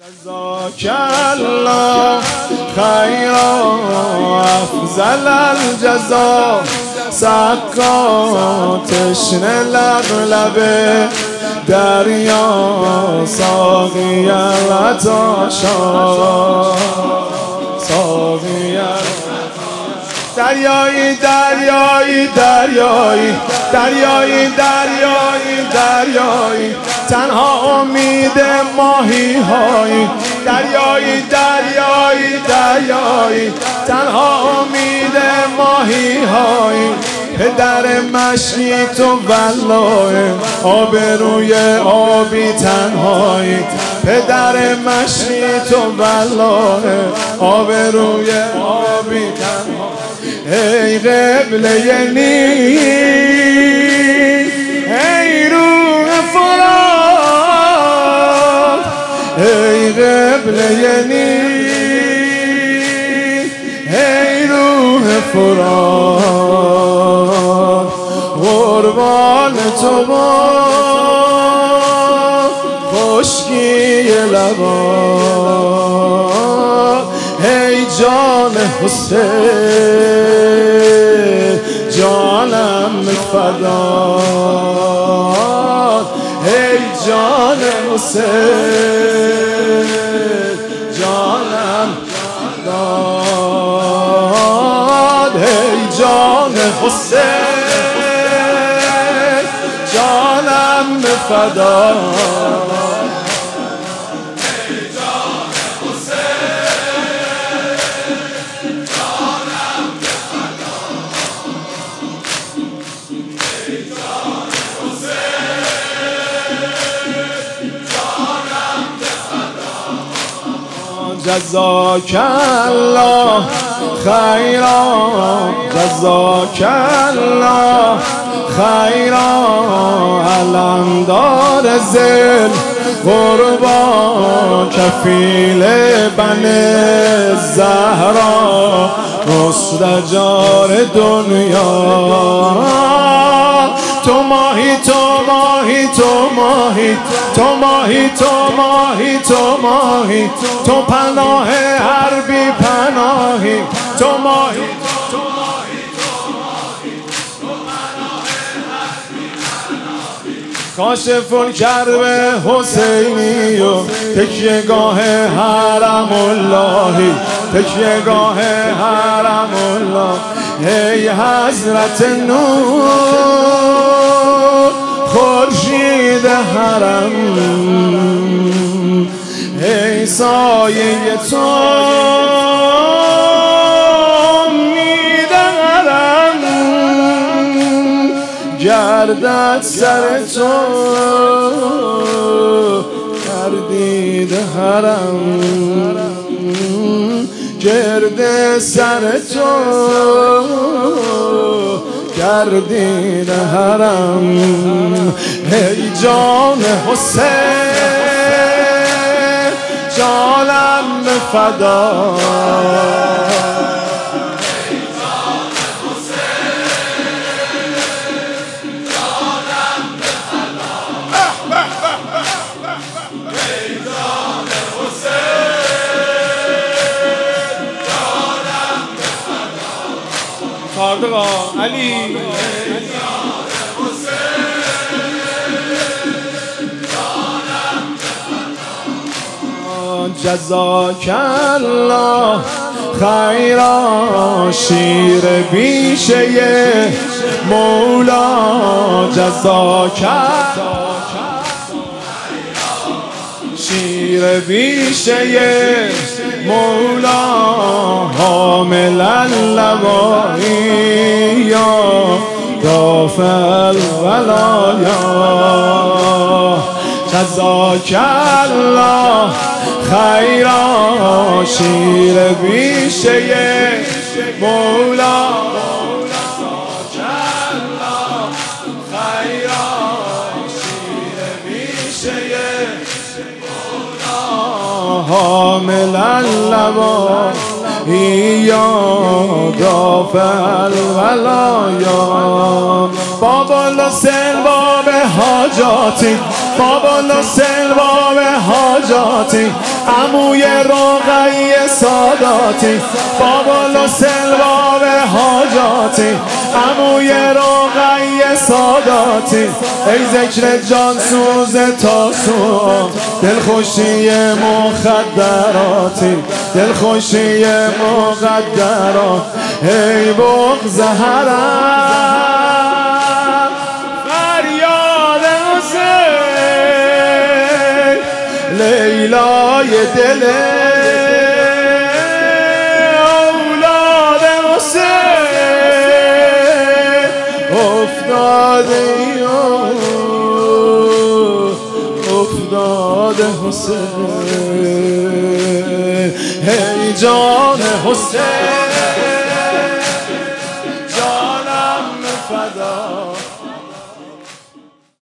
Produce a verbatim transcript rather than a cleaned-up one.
جزاک الله خیرا افضل الجزا سقا تشنه لب لب دریا ساقی العطاشا ساقی دریایی دریایی دریایی دریایی دریایی دریایی تنها امید ماهی هایی دریایی دریایی دریایی تنها امید ماهی هایی پدر مشکی تو والله آبروی آبی تنهایی پدر مشکی تو والله آبروی آبی تنهایی ای قبله نی ای روح فرات ای قبله نی ای روح فرات قربان تو با خشکی لبا ای جان حسین جانم فدا ای جان حسین جانم فدا ای جان حسین جانم فدا جزاک الله خیرا جزاک الله خیرا علمدار زل قربان کفیل بن زهرا مستجار دنیا تو ماهی تو ماهی تو ماهی تو ماهی تو ماهی تو ماهی تو پناه هر بی پناهی تو ماهی تو ماهی تو ماهی تو پناه هر بی پناهی کاشف الکرب حسینی و تکیهگاه حرم اللهی تکیهگاه حرم الله ای حضرت نور خورشید حرم ای سایه تو امید حرم گردد سر تو گردید حرم گرد سر تو گردید حرم ای جان حسین جانم فدا ای جان حسین جانم فدا ای جان حسین جانم فدا صادقا علی جزاک الله خیرا شیر بیشه مولا جزاک شیر بیشه مولا حامل اللوائی یا دافع الولایا جزاک الله خیرا شیر بیشه مولا جزاک الله خیرا شیر بیشه مولا حامل اللوائی یا دافع الولایا بابا لسن باب حاجاتی بابا سلوام حاجاتی عموی رقیه ساداتی بابا سلوام حاجاتی عموی رقیه ساداتی ای ذکر جان سوز تاسو دلخوشی مخدراتی دلخوشی مقدرات ای بغض حرم فریاد حسین لیلای دل اولاد حسین افتاده افتاده حسین ای جان حسین